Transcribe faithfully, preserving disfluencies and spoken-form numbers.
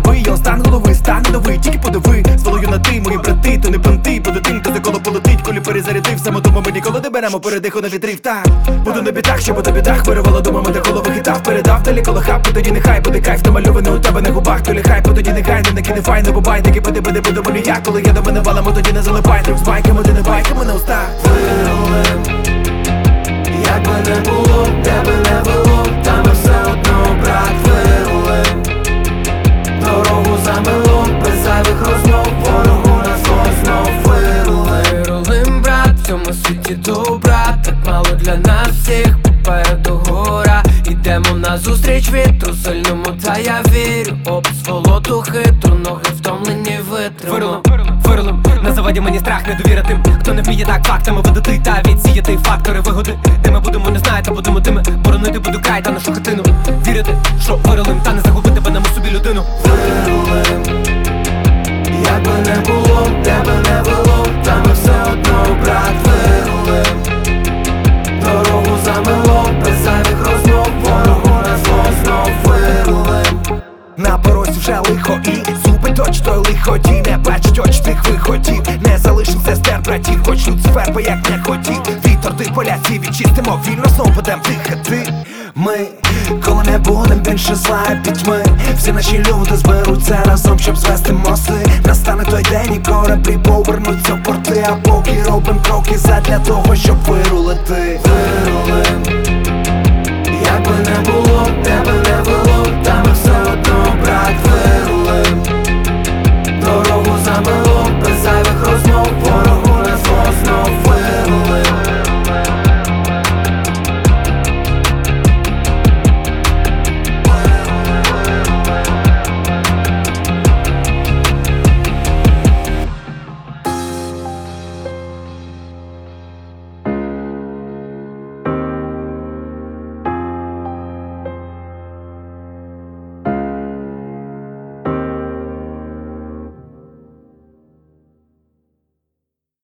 новий, я стан голови, стане новий, тільки подиви, свалою на ти, мої брати, то не понти, буду тим, хто за коло полетить, коли перезарядив, саме тому ми ніколи не беремо передиху на вітрів. Так, буду на бідах, щоб до бідах вирувало думами, де голови хитав, передав, далі коло хапу, тоді нехай буде кайф, намальований у тебе на губах, то ліхай, по тоді нехай, не накине фай, не бувай, таки буде, буде, буде мені я, коли я до мене валимо, тоді не залипай, трюк з байками, ти не байками на устах. Вирулим, як би не було, де би не вело, та ми все одно, брат, вирулим. Дорогу замело, без зайвих розмов, ворогу на зло знов вирулим. Вирулим, брат, в цьому світі добра, так мало для нас всіх, попереду гора. Ідемо назустріч вітру сильному, та я вірю, опис волоту хитру, ноги втомлені витримо. Вирулим, вирулим, на заводі мені страх, не довіра тим, хто не вміє так фактами видати та відсіяти фактори вигоди. Де ми будемо, не знаю, та будемо тими, боронити буду край та нашу хатину. Вірити, що вирулим, та не загубити бенемо собі людину. Вирулим, як би не було, де би не вело, та ми все одно, брат, вирулим. Дорогу замело, без зайвих розмов, ворогу на зло знов вирулим. На порозі вже лихо і зуби точ той лиході, не бачить очі тих виходів, не залишив сестер, братів, хоч Люцифер би як не хотів. Вітер тих поляців відчистимо, вільно знов будем дихати. Ми, коли не будем більше зла і пітьми, всі наші люди зберуться разом, щоб звести мости. Настане той день і кораблі повернуться в порти, а поки робим кроки задля того, щоб вирулити. Вирулим, як би не було,